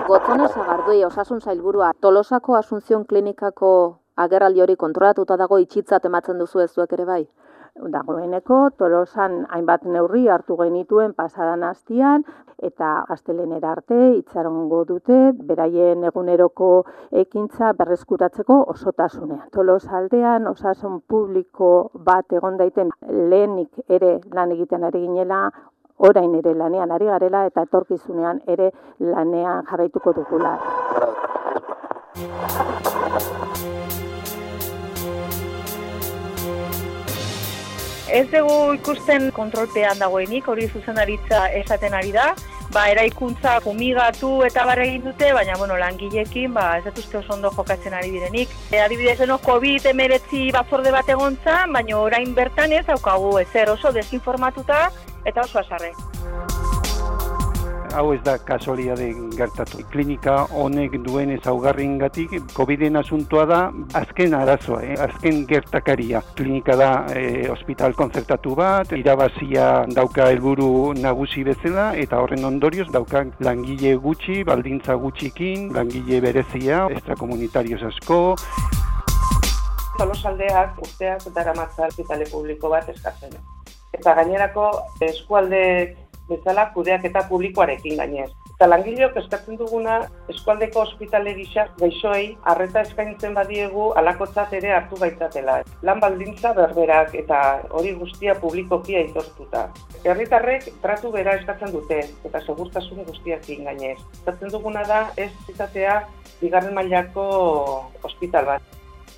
Gotzone Sagardui osasun sailburua, Tolosako Asunción Klinikako agerraldi hori kontrolatuta dago itxitzat ematzen duzu ez zuek ere bai? Dagoeneko Tolosan hainbat neurri hartu genituen pasadan astean eta gaztelenera arte itxarongo dute beraien eguneroko ekintza berreskuratzeko osotasunean. Tolosaldean osasun publiko bat egon daiten lehenik ere lan egiten ari ginela, orain ere lanean ari garela eta etorkizunean ere lanean jarraituko dugula. Ez dugu ikusten kontrolpean dagoenik, hori zuzendaritza esaten ari da. Eraikuntza fumigatu eta bar egin dute, baina langileekin ez dut uste oso ondo jokatzen ari direnik. Adibidez, COVID-19 batzorde bat egon zen, baina orain bertan ez daukagu ezer oso desinformatuta eta oso azarre. Hau ez da kasualitate gertatu. Klinika honek duen ezaugarriengatik COVID-en asuntoa da azken arazoa, azken gertakaria. Klinika da ospital kontzertatu bat, irabazia dauka helburu nagusi bezala eta horren ondorioz dauka langile gutxi, baldintza gutxikin, langile berezia, extrakomunitarios asko. Tolosaldeak urteak daramatza ospitale publiko bat eskatzen. Eta gainerako eskualde bezala kudeaketa publikoarekin gainez. Eta langileok eskatzen duguna eskualdeko ospitale gisa gaixoei arreta eskaintzen badiegu halakotzat ere hartu baitzatela. Lan baldintza berberak eta hori guztia publikoki aitortuta. Herritarrek tratu bera eskatzen dute eta segurtasun guztiakin gainez. Eskatzen duguna da ez izatea bigarren mailako ospital bat.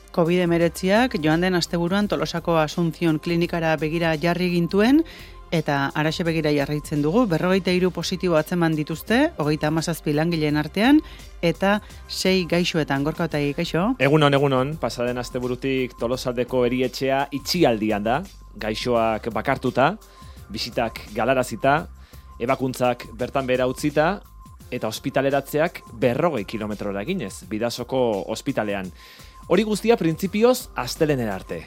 COVID-19 joan den asteburuan Tolosako Asunción Klinikara begira jarri gintuen, eta araxe begira jarraitzen dugu, 43 positibo atzeman dituzte, 37 langileen artean, eta 6 gaixoetan. Gorka Otai, gaixo? Egunon, pasaden asteburutik Tolosaldeko erietxea itxialdian da, gaixoak bakartuta, bisitak galarazita, ebakuntzak bertan behera utzita, eta ospitaleratzeak 40 kilometrora eginez, Bidasoko ospitalean. Hori guztia printzipioz astelenera arte.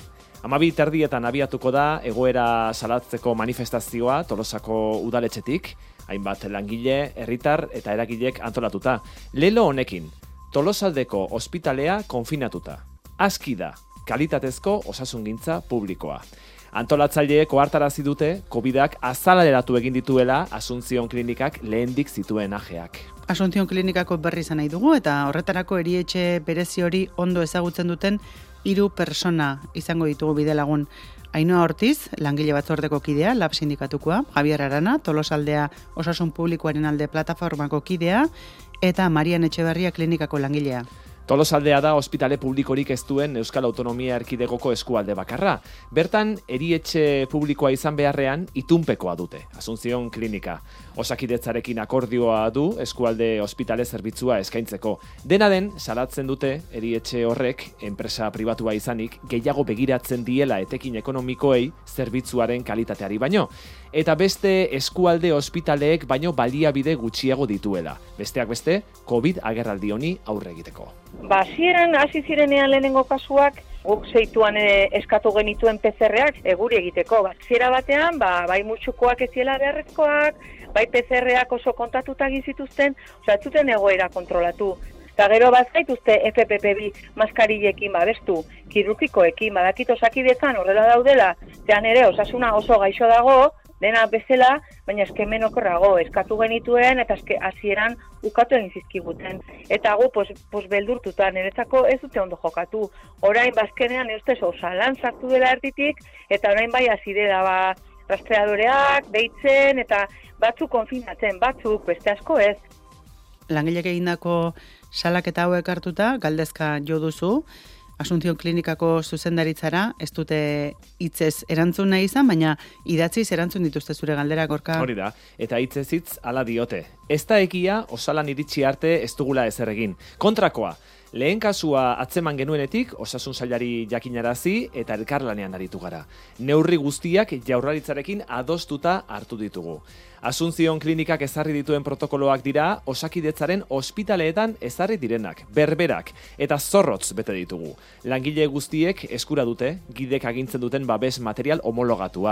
12:30 abiatuko da egoera salatzeko manifestazioa Tolosako udaletxetik, hainbat langile, herritar eta eragilek antolatuta. Lelo honekin, Tolosaldeko ospitalea konfinatuta. Aski da, kalitatezko osasungintza publikoa. Antolatzaileek ohartarazi dute COVID-ak azaleratu egin dituela Asunción Klinikak lehendik zituen ajeak. Asunción Klinikako berri izan nahi dugu eta horretarako erietxe berezi hori ondo ezagutzen duten 3 persona izango ditugu bidelagun. Ainhoa Ortiz, langile batzordeko kidea, Lab sindikatukoa, Javier Arana, Tolosaldea Osasun Publikoaren alde plataformako kidea, eta Marian Etxeberria klinikako langilea. Tolosaldea da ospitale publikorik ez duen Euskal Autonomia Erkidegoko eskualde bakarra. Bertan, erietxe publikoa izan beharrean itunpekoa dute, Asunción Klinika. Osakidetzarekin akordioa du eskualde ospitale zerbitzua eskaintzeko. Dena den, salatzen dute erietxe horrek, enpresa pribatua izanik, gehiago begiratzen diela etekin ekonomikoei zerbitzuaren kalitateari baino. Eta beste eskualde ospitaleek baino baliabide gutxiago dituela. Besteak beste, COVID agerraldi honi aurre egiteko. Hasieran hasi zirenean lehenengo kasuak, guk zeituan eskatu genituen PCR-ak guri egiteko. Hasiera batean, bai mutxukoak ez ziela beharrezkoak, bai PCR-ak oso kontatuta gizituzten, ez zuten egoera kontrolatu. Eta gero zaituzte FFP2 maskarilekin babestu, kirurgikoekin, badakit osakidetzan horrela daudela, zean ere osasuna oso gaixo dago, dena bezala, baina eskemen okerrago eskatu genituen eta hasieran ukatu egin zizkiguten. Eta gu, beldurtuta, niretzako ez dute ondo jokatu. Orain bazkenean ez dut osalan sartu dela erditik, eta orain bai hasi dela rastreadoreak, deitzen, eta batzuk konfinatzen, batzuk, beste asko ez. Langilek egindako salaketa hauek hartuta, galdezka jo duzu, Asunción Klinikako zuzendaritzara, ez dute hitzez erantzun nahi izan, baina idatziz erantzun dituzte zure galdera, Gorka. Hori da, eta hitzez hitz hala diote. Ez da egia, osalan iritsi arte ez dugula ezer egin. Kontrakoa, lehen kasua atzeman genuenetik, osasun sailari jakinarazi eta elkarlanean aritu gara. Neurri guztiak Jaurlaritzarekin adostuta hartu ditugu. Asunción Klinikak ezarri dituen protokoloak dira osakidetzaren ospitaleetan ezarri direnak, berberak eta zorrotz bete ditugu. Langile guztiek eskura dute, gidek agintzen duten babes material homologatua.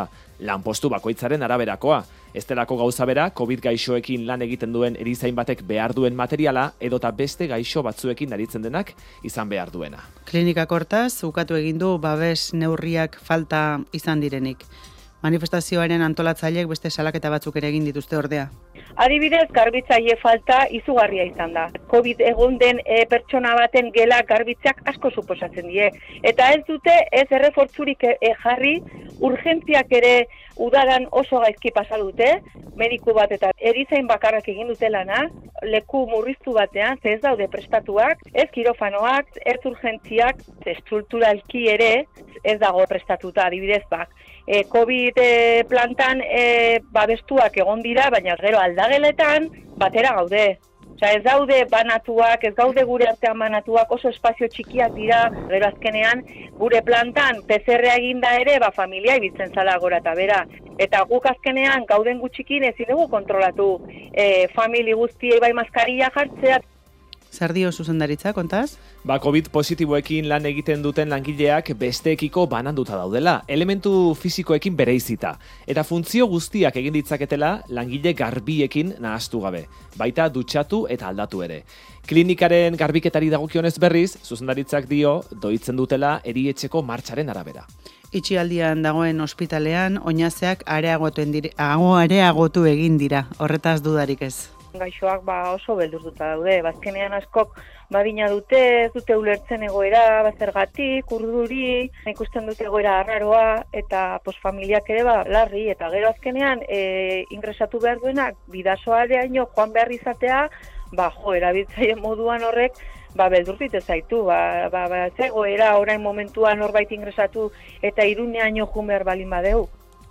lanpostu bakoitzaren araberakoa. Ez delako gauza bera, COVID gaixoekin lan egiten duen erizain batek behar duen materiala edota beste gaixo batzuekin aritzen denak izan behar duena. Klinikak hortaz, ukatu egin du babes neurriak falta izan direnik. Manifestazioaren antolatzaileek beste salaketa batzuk ere egin dituzte ordea. Adibidez, garbitzaile falta izugarria izan da. COVID egun den pertsona baten gela garbitzeak asko suposatzen die. Eta ez dute ez errefortzurik jarri, urgentziak ere udaran oso gaizki pasa dute, mediku bat eta erizain bakarrak egin dute lana, leku murriztu batean, ez daude prestatuak, ez kirofanoak, ez urgentziak, estrukturalki ere ez dago prestatuta, adibidez bak. COVID plantan babestuak egon dira, baina gero aldageletan batera gaude. Osea, ez daude banatuak, ez gaude gure artean banatuak, oso espazio txikiak dira, gero azkenean gure plantan PCR eginda ere, familia ibiltzen zala gora eta bera. Eta guk azkenean gauden gutxikin ezin dugu kontrolatu famili guztiei bai maskaria jartzea. Zer dio zuzendaritza, kontaz? COVID positiboekin lan egiten duten langileak besteekiko bananduta daudela, elementu fisikoekin bereizita, eta funtzio guztiak egin ditzaketela langile garbiekin nahastu gabe, baita dutxatu eta aldatu ere. Klinikaren garbiketari dagokionez berriz, zuzendaritzak dio doitzen dutela erietxeko martxaren arabera. Itxialdian dagoen ospitalean, oinazeak areagotu egin dira, horretaz dudarik ez. Gaixoak oso beldurtuta daude, bazkenean askok badina dute, ez dute ulertzen egoera, zergatik, urduri, ikusten dute egoera arraroa, eta familiak ere larri, eta gero azkenean ingresatu behar duenak, bidasoareaino joan behar izatea, erabiltzaile moduan horrek, beldurtit ez zaitu, egoera orain momentuan norbait ingresatu, eta Iruneaino joan behar balin badeu.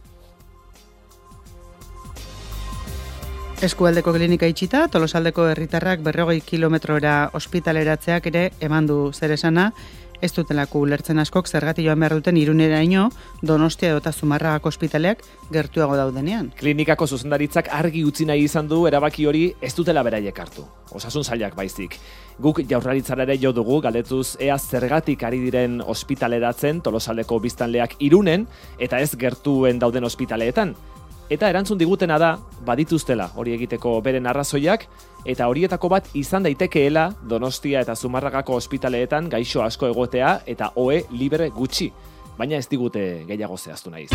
Eskualdeko klinika itxita, Tolosaldeko herritarrak 40 kilometrora ospitaleratzeak ere eman du zer esana, ez dutelako ulertzen askok zergatik joan behar duten Iruneraino, Donostia edota Zumarragako ospitaleak gertuago daudenean. Klinikako zuzendaritzak argi utzi nahi izan du erabaki hori ez dutela beraiek hartu. Osasun sailak baizik. Guk Jaurlaritzara ere jo dugu galdetuz ea zergatik ari diren ospitaleratzen Tolosaldeko biztanleak Irunen eta ez gertuen dauden ospitaleetan. Eta erantzun digutena da, badituztela hori egiteko beren arrazoiak, eta horietako bat izan daitekeela Donostia eta Zumarragako ospitaleetan gaixo asko egotea eta ohe libre gutxi. Baina ez digute gehiago zehaztu nahi.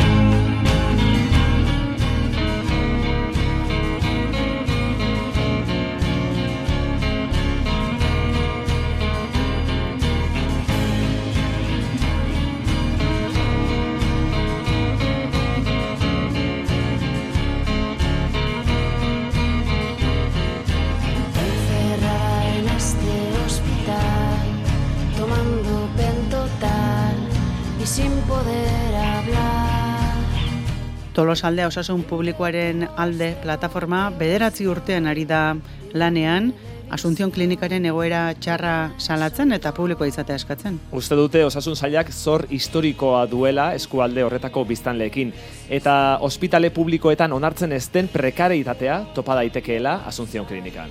Tolosaldea osasun publikoaren alde plataforma 9 urtean ari da lanean, Asunción klinikaren egoera txarra salatzen eta publikoa izatea eskatzen. Uste dute osasun sailak zor historikoa duela eskualde horretako biztanleekin, eta ospitale publikoetan onartzen ez den prekareitatea topa daitekeela Asunción klinikan.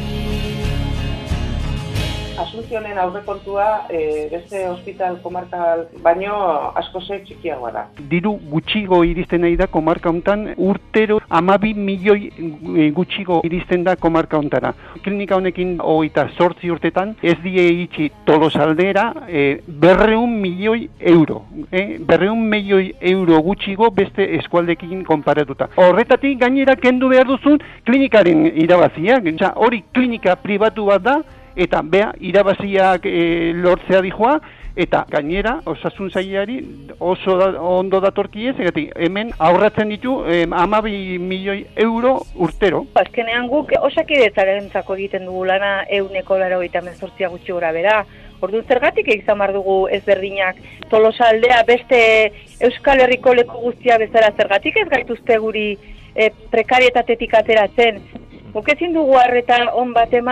Asuncionen aurrekontua beste ospital komarkal baino asko txikiagoa da. Diru gutxigo iristen nahi da komarka hontan, urtero 12 milioi gutxigo iristen da komarka hontara. Klinika honekin 28 urtetan ez die itxi Tolosaldera 200 milioi euro. 200 milioi euro gutxigo beste eskualdekin konparatuta. Horretatik gainera kendu behar duzun klinikaren irabaziak. Hori klinika pribatu bat da, eta irabaziak lortzea dijoa, eta gainera osasun sailari oso ondo datorkiez, hemen aurratzen ditu 12 milioi euro urtero. Azkenean guk osakidetzarentzako egiten dugu lana 188 gutxi gora bera. Orduan zergatik izan behar dugu ezberdinak Tolosaldea beste Euskal Herriko leku guztia bezala zergatik ez gaituzte guri prekarietatetik ateratzen. Guk ezin dugu arreta on bat eman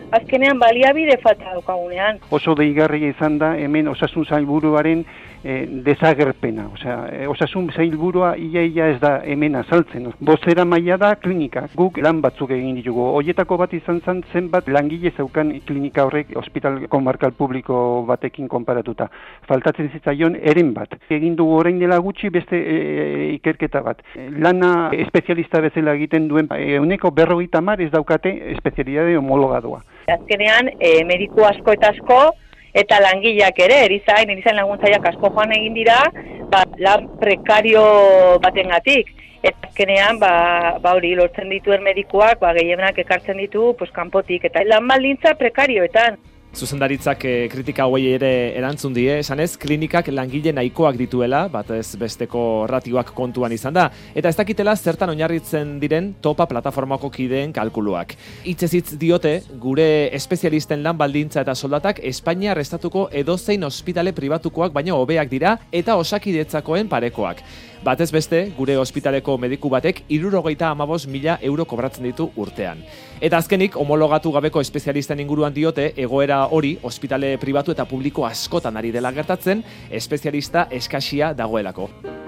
azkenean baliabide falta daukagunean. Oso deigarria izan da hemen osasun sailburuaren desagerpena. Osasun sailburua ia ez da hemen azaltzen. Bozera maila da klinika. Guk lan batzuk egin ditugu. Hoietako bat izan zenbat langile zeukan klinika horrek ospital komarkal publiko batekin konparatuta. Faltatzen zitzaion eren bat. Egin dugu orain dela gutxi beste ikerketa bat. Lana espezialista bezala egiten duen 50% ez daukate espezialidade homologadoa. Azkenean, mediku asko eta asko, eta langileak ere, erizain laguntzaileak asko joan egin dira, lan prekario batengatik. Eta azkenean, hori lortzen dituen medikuak, gehienak ekartzen ditu kanpotik, eta lan baldintza prekarioetan. Zuzendaritzak kritika hauei ere erantzun die, esanez, klinikak langile nahikoak dituela, batez besteko ratioak kontuan izan da, eta ez dakitela zertan oinarritzen diren topa plataformako kideen kalkuluak. Hitzez hitz diote, gure espezialisten lan baldintza eta soldatak Espainiar estatuko edozein ospitale pribatukoak baino hobeak dira eta osakidetzakoen parekoak. Batez beste, gure ospitaleko mediku batek 75.000 euro kobratzen ditu urtean. Eta azkenik, homologatu gabeko espezialisten inguruan diote, egoera hori ospitale pribatu eta publiko askotan ari dela gertatzen, espezialista eskasia dagoelako.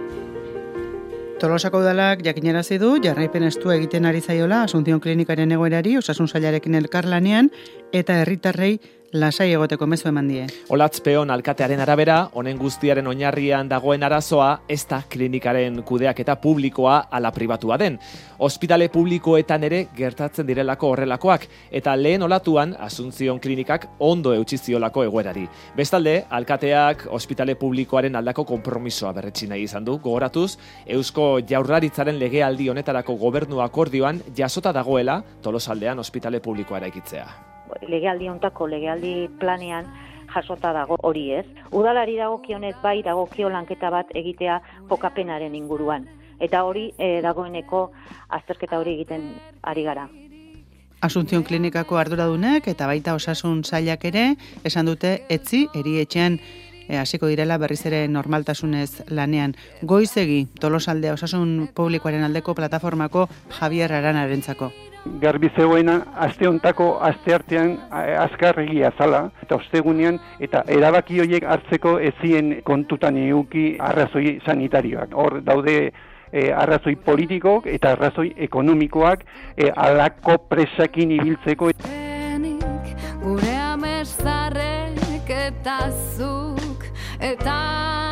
Tolosako udalak jakinarazi du jarraipen estua egiten ari zaiola Asunción Klinikaren egoerari osasun sailarekin elkarlanean eta herritarrei lasai egoteko mezu eman die. Olatz Peon alkatearen arabera, honen guztiaren oinarrian dagoen arazoa ez da klinikaren kudeaketa publikoa ala pribatua den. Ospitale publikoetan ere gertatzen direlako horrelakoak, eta lehen olatuan Asunción Klinikak ondo eutsi ziolako egoerari. Bestalde, alkateak ospitale publikoaren aldako konpromisoa berretsi nahi izan du, gogoratuz, Eusko Jaurlaritzaren legealdi honetarako gobernu akordioan jasota dagoela Tolosaldean ospitale publikoa eraikitzea. Legealdi hontako legealdi planean jasota dago hori ez. Udalari dagokionez bai dagokio lanketa bat egitea kokapenaren inguruan. Eta hori dagoeneko azterketa hori egiten ari gara. Asunción Klinikako arduradunek eta baita osasun sailak ere esan dute etzi erietxean hasiko direla berriz ere normaltasunez lanean. Goizegi Tolosaldea osasun publikoaren aldeko plataformako Javier Aranarentzako. Garbi zegoena, asteartean azkarregia zala, eta ostegunean, eta erabaki horiek hartzeko ezien kontutan eduki arrazoi sanitarioak. Hor daude arrazoi politikok eta arrazoi ekonomikoak alako presakin ibiltzeko. Gure amestarrek eta zuk eta